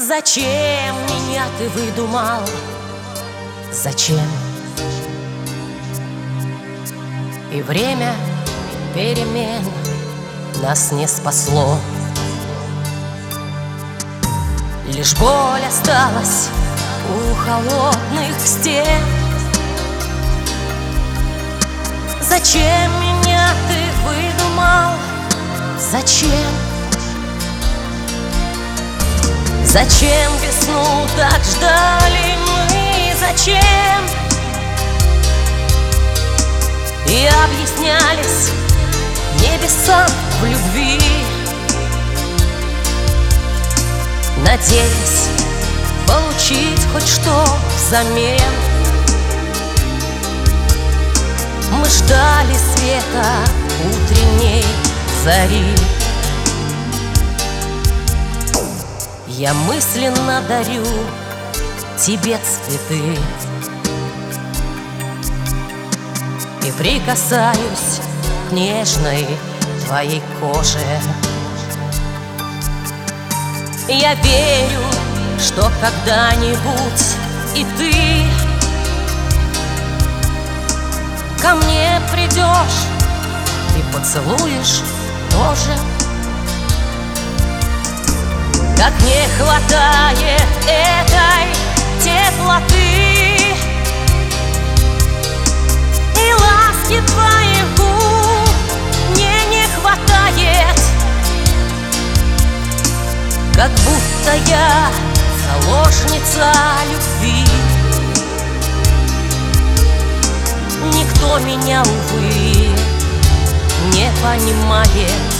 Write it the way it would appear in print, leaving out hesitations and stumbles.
Зачем меня ты выдумал? Зачем? И время перемен нас не спасло. Лишь боль осталась у холодных стен. Зачем меня ты выдумал? Зачем? Зачем весну так ждали мы? Зачем? И объяснялись небесам в любви, надеясь получить хоть что взамен. Мы ждали света утренней зари. Я мысленно дарю тебе цветы и прикасаюсь к нежной твоей коже. Я верю, что когда-нибудь и ты ко мне придешь и поцелуешь тоже. Как не хватает этой теплоты и ласки твоих губ, мне не хватает. Как будто я заложница любви. Никто меня, увы, не понимает.